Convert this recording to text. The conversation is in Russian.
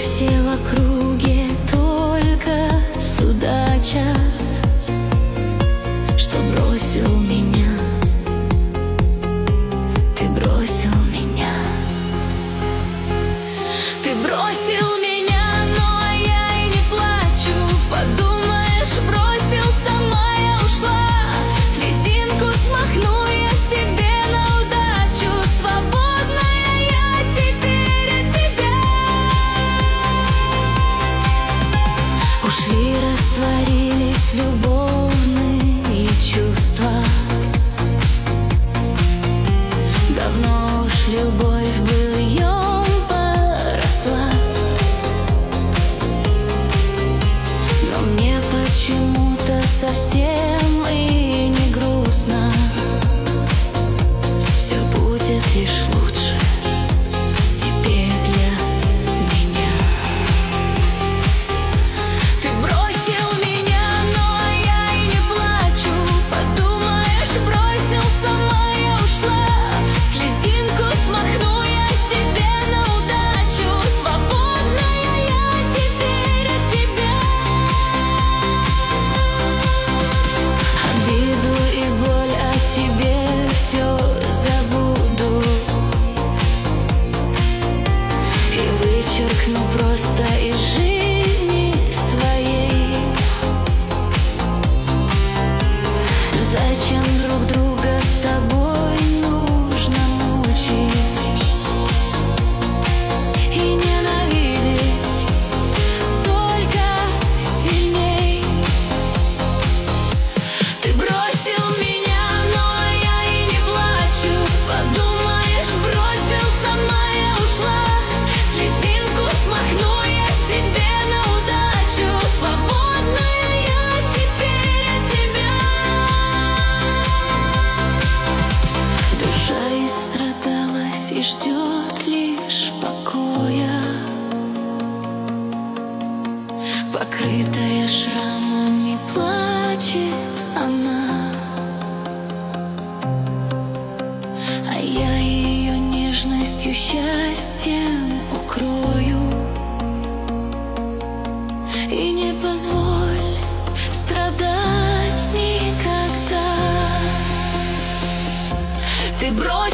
все в округе только судачат, что бросил меня, ты бросил меня, ты бросил меня, но я и не плачу. Подумаешь, бросил, сама я ушла. Слезинку смахну я себе на удачу. Свободная я теперь от тебя. Ушли, растворились любовные чувства. Давно уж любовь быльем поросла, но мне почему-то совсем и не грустно. Все будет лишь лучше теперь для меня. Ты бросил меня, но я и не плачу. Подумаешь, бросил, сама я ушла. Слезинку смахну я себе на удачу. Свободная я теперь от тебя. Обиду и боль о тебе все забуду и вычеркну просто из жизни своей. Зачем друг друга с тобой нужно мучить и ненавидеть только сильней? Ты бросил меня, но я и не плачу. Подумаешь, бросил, сама я ушла. Слезинку смахну я себе на удачу. Свободная я теперь от тебя. Душа истрадалась и ждет лишь покоя, покрытая шрамами плачет она, а я ее нежностью, счастьем укрою. И не позволь страдать никогда. Ты бросил